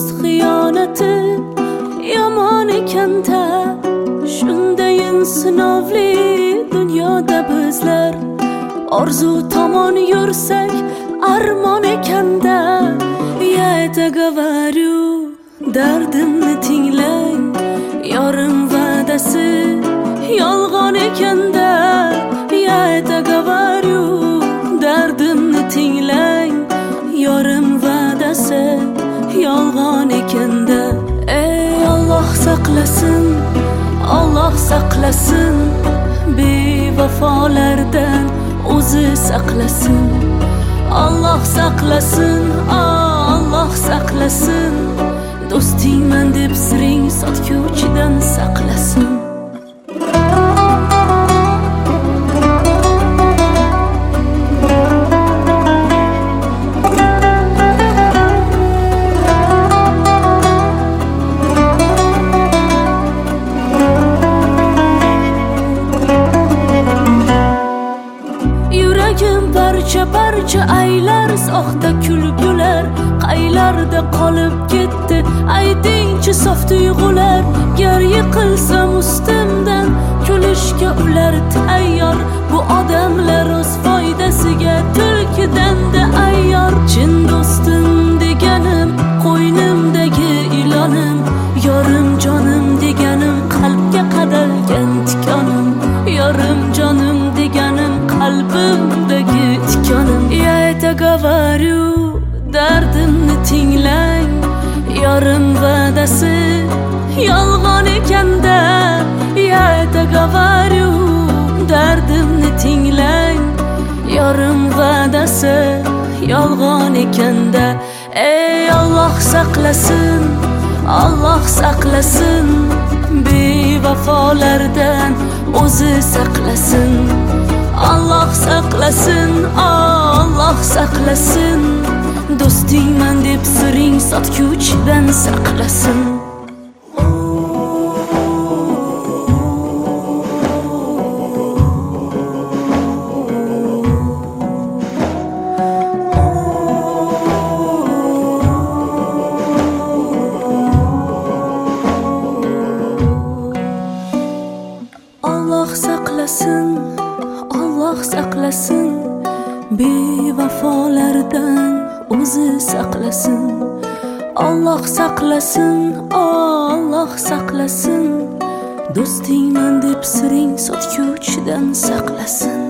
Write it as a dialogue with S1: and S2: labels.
S1: xiyonati yomon ekan-da. Shundayin sinovli dunyoda bizlar orzu tomon yursak armon ekanda. Я это говорю, dardimni tinglang, yorim va'dasi yolg'on ekanda. Я это говорю, dardimni tinglang, yorim va'dasi yolg'on ekanda. Ey Alloh saqlasin, Alloh saqlasin, bevafolardan o'zi saqlasin. Alloh saqlasin, Alloh saqlasin, do'stingman deb siring sotguvchidan saqlasin. Parcha parcha aylar, soxta kulgular qaylarda qolib ketdi? Aytingchi sof tuyg'ular, gar yiqilsam ustimdan kulishga ular tayyor. Bu odamlar o'z foydasiga tulkidan-da ayyor. Chin do'stim deganim qo'ynimdagi ilonim, yorim jonim deganim qalbga qadalgan tikonim, yorim jonim deganim qalbimdagi tikonim. Я это говорю, dardimni tinglang, yorim va'dasi yolg'on ekanda. Я это говорю, dardimni tinglang, yorim va'dasi yolg'on ekanda. Ey Alloh saqlasin, Alloh saqlasin, bevafolardan o'zi saqlasin. Alloh saqlasin, Alloh saqlasin, do'stingman deb siring sotguvchidan saqlasin. Alloh saqlasin, Alloh saqlasin, bevafolardan o'zi saqlasin. Alloh saqlasin, Alloh saqlasin, do'stingman deb siring sotguvchidan saqlasin.